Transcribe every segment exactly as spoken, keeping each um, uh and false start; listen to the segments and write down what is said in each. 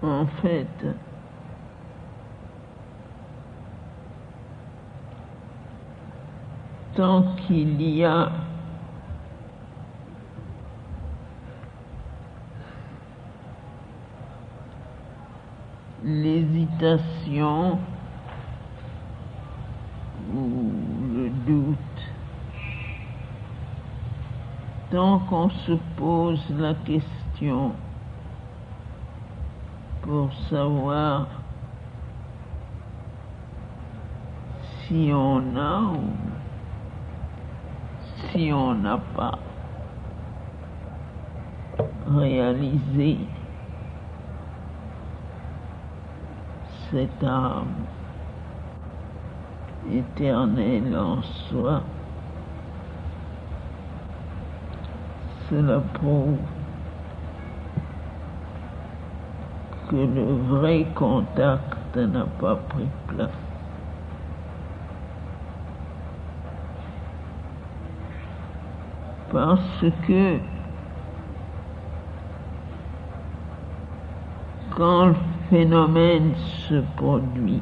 En fait, tant qu'il y a l'hésitation ou le doute, tant qu'on se pose la question pour savoir si on a ou si on n'a pas réalisé cette âme éternelle en soi, cela prouve que le vrai contact n'a pas pris place. Parce que quand le phénomène se produit,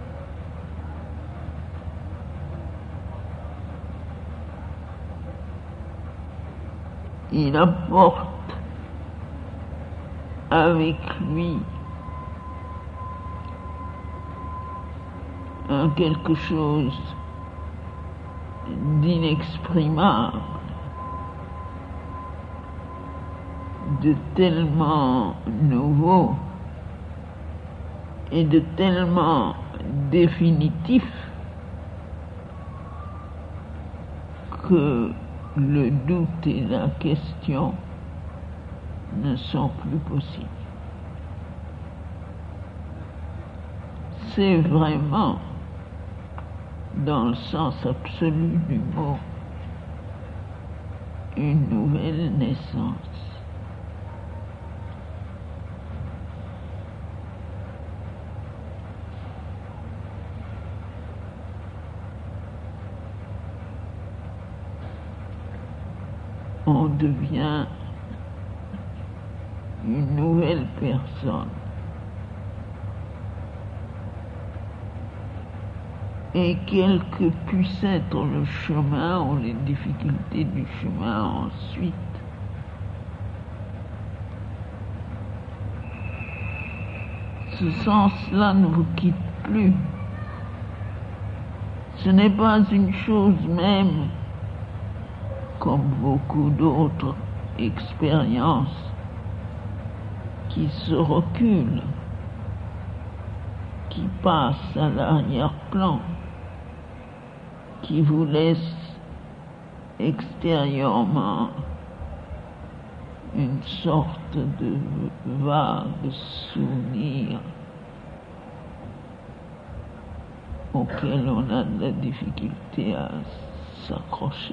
il apporte avec lui un quelque chose d'inexprimable, de tellement nouveau et de tellement définitif que le doute et la question ne sont plus possibles. C'est vraiment, dans le sens absolu du mot, une nouvelle naissance. On devient une nouvelle personne. Et quel que puisse être le chemin ou les difficultés du chemin ensuite, ce sens-là ne vous quitte plus. Ce n'est pas une chose même, comme beaucoup d'autres expériences, qui se reculent, qui passent à l'arrière-plan, qui vous laissent extérieurement une sorte de vague souvenir auquel on a de la difficulté à s'accrocher,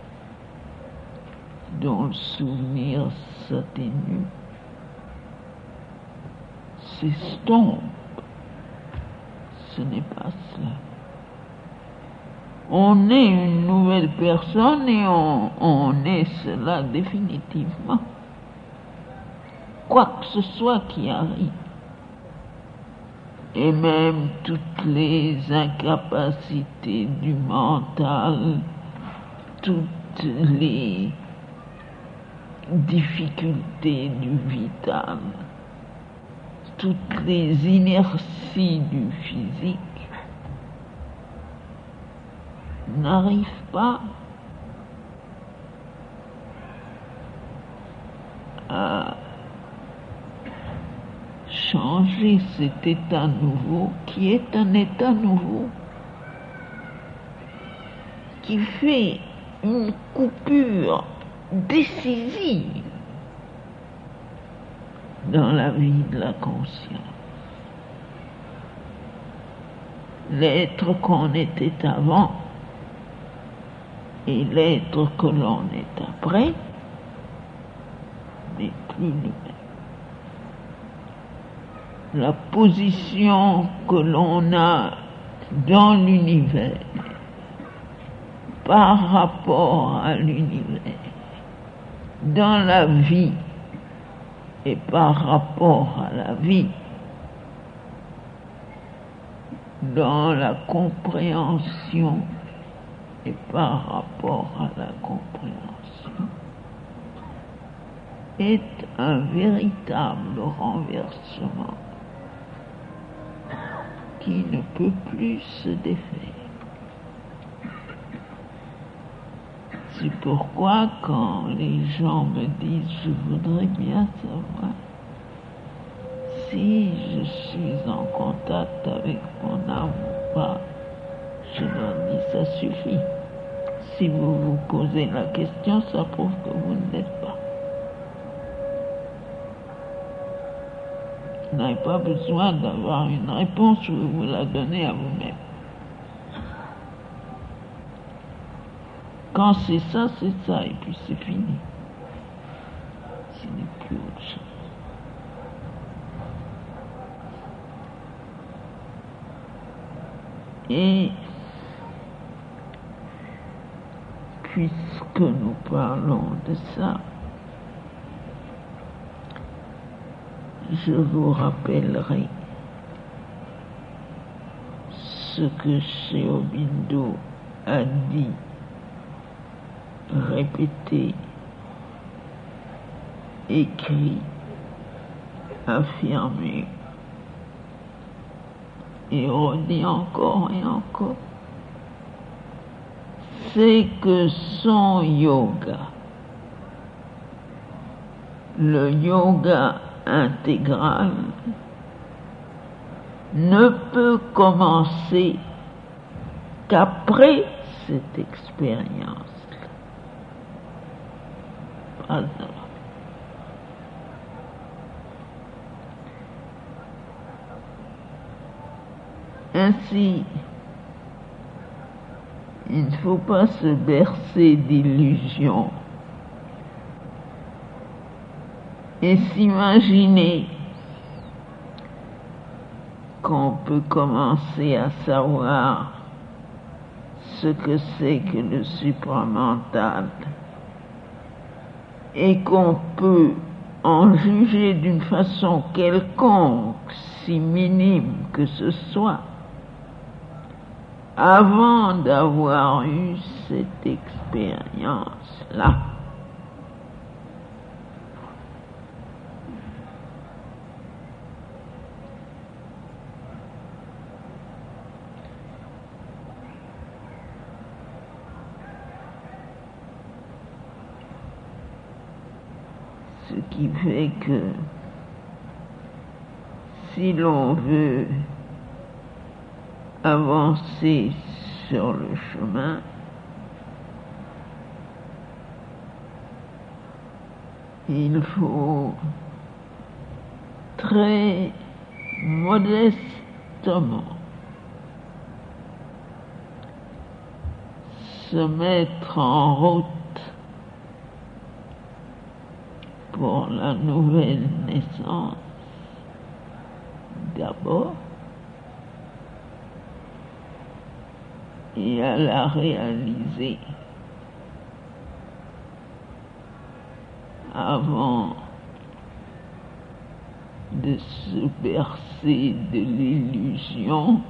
dont le souvenir s'atténue, s'estompe. Ce n'est pas cela. On est une nouvelle personne et on, on est cela définitivement. Quoi que ce soit qui arrive. Et même toutes les incapacités du mental, toutes les difficultés du vital, toutes les inerties du physique n'arrivent pas à changer cet état nouveau qui est un état nouveau, qui fait une coupure décisive dans la vie de la conscience. L'être qu'on était avant et l'être que l'on est après n'est plus le même. La position que l'on a dans l'univers par rapport à l'univers, dans la vie et par rapport à la vie, dans la compréhension et par rapport à la compréhension est un véritable renversement qui ne peut plus se défaire. C'est pourquoi quand les gens me disent « je voudrais bien savoir si je suis en contact avec mon âme ou pas », je leur dis « ça suffit. Si vous vous posez la question, ça prouve que vous ne l'êtes pas. Vous n'avez pas besoin d'avoir une réponse, vous vous la donnez à vous-même. Quand c'est ça, c'est ça, et puis c'est fini. Ce n'est plus autre chose. Et puisque nous parlons de ça, je vous rappellerai ce que Sri Aurobindo a dit, répété, écrit, affirmé et redit encore et encore. C'est que son yoga, le yoga intégral, ne peut commencer qu'après cette expérience-là. Pas avant. Ainsi, il ne faut pas se bercer d'illusions et s'imaginer qu'on peut commencer à savoir ce que c'est que le supramental et qu'on peut en juger d'une façon quelconque, si minime que ce soit, avant d'avoir eu cette expérience-là. Ce qui fait que si l'on veut avancer sur le chemin, il faut très modestement se mettre en route pour la nouvelle naissance d'abord, et à la réaliser avant de se bercer de l'illusion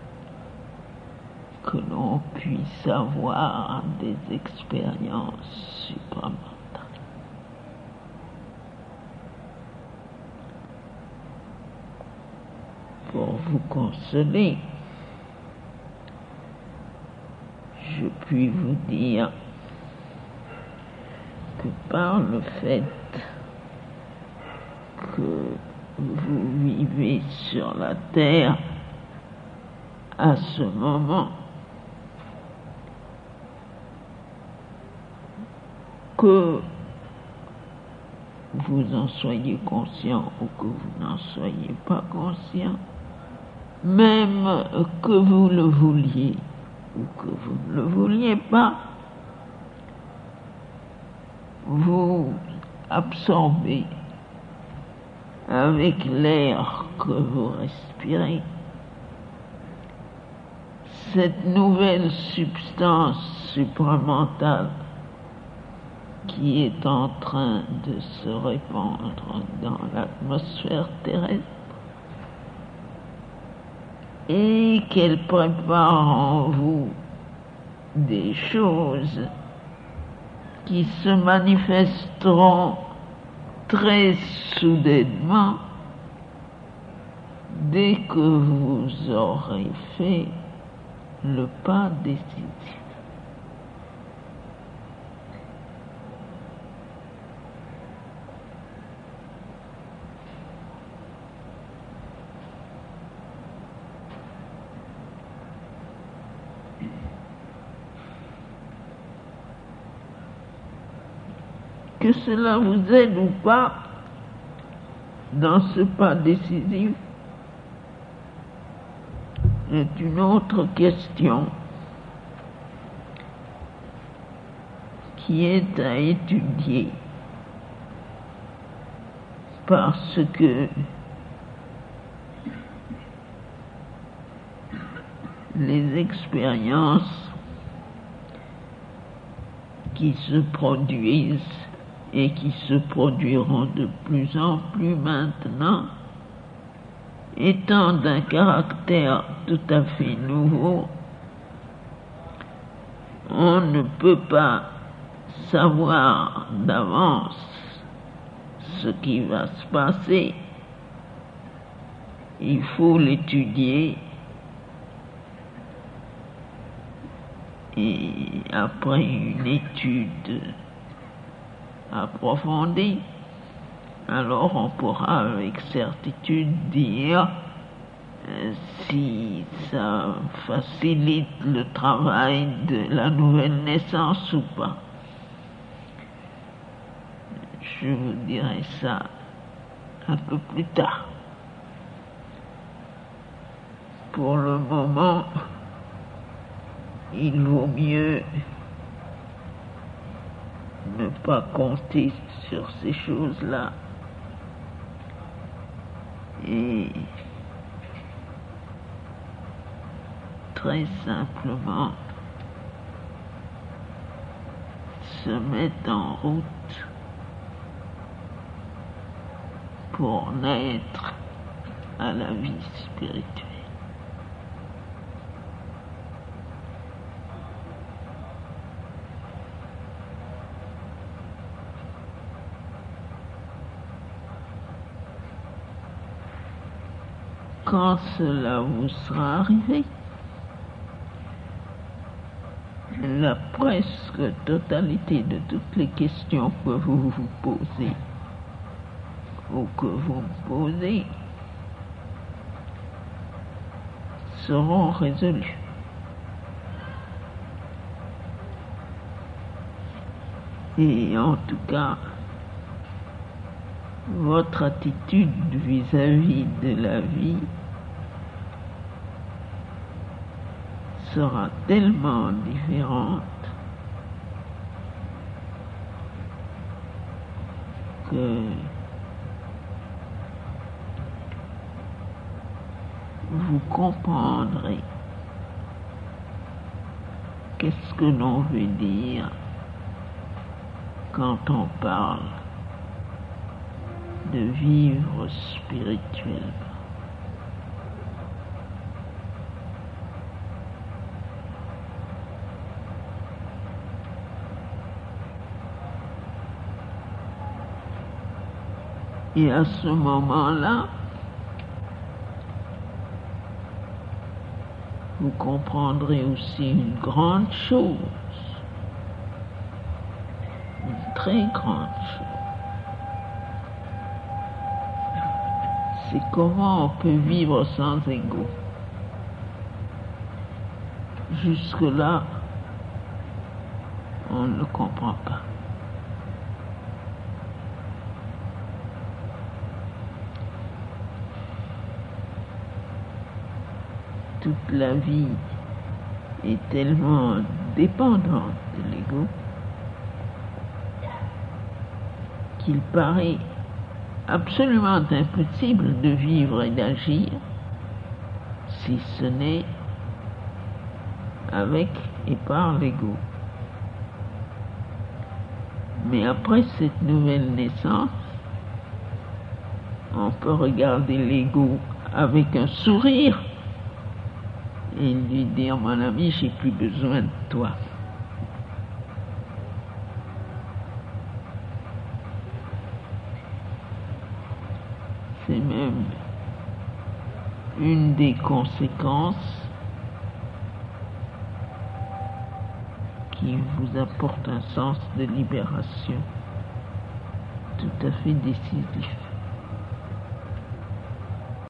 que l'on puisse avoir des expériences supramentales. Pour vous consoler, je puis vous dire que par le fait que vous vivez sur la terre à ce moment, que vous en soyez conscient ou que vous n'en soyez pas conscient, même que vous le vouliez ou que vous ne le vouliez pas, vous absorbez avec l'air que vous respirez cette nouvelle substance supramentale qui est en train de se répandre dans l'atmosphère terrestre et qu'elle prépare en vous des choses qui se manifesteront très soudainement dès que vous aurez fait le pas décisif. Que cela vous aide ou pas dans ce pas décisif est une autre question qui est à étudier, parce que les expériences qui se produisent et qui se produiront de plus en plus maintenant, étant d'un caractère tout à fait nouveau, on ne peut pas savoir d'avance ce qui va se passer. Il faut l'étudier et après une étude approfondie, alors on pourra avec certitude dire euh, si ça facilite le travail de la nouvelle naissance ou pas. Je vous dirai ça un peu plus tard. Pour le moment, il vaut mieux ne pas compter sur ces choses-là et très simplement se mettre en route pour naître à la vie spirituelle. Quand cela vous sera arrivé, la presque totalité de toutes les questions que vous vous posez ou que vous me posez seront résolues. Et en tout cas, votre attitude vis-à-vis de la vie sera tellement différente que vous comprendrez qu'est-ce que l'on veut dire quand on parle de vivre spirituellement. Et à ce moment-là, vous comprendrez aussi une grande chose, une très grande chose. C'est comment on peut vivre sans ego. Jusque-là, on ne le comprend pas. Toute la vie est tellement dépendante de l'ego qu'il paraît absolument impossible de vivre et d'agir si ce n'est avec et par l'ego. Mais après cette nouvelle naissance, on peut regarder l'ego avec un sourire et lui dire, mon ami, j'ai plus besoin de toi. C'est même une des conséquences qui vous apporte un sens de libération tout à fait décisif.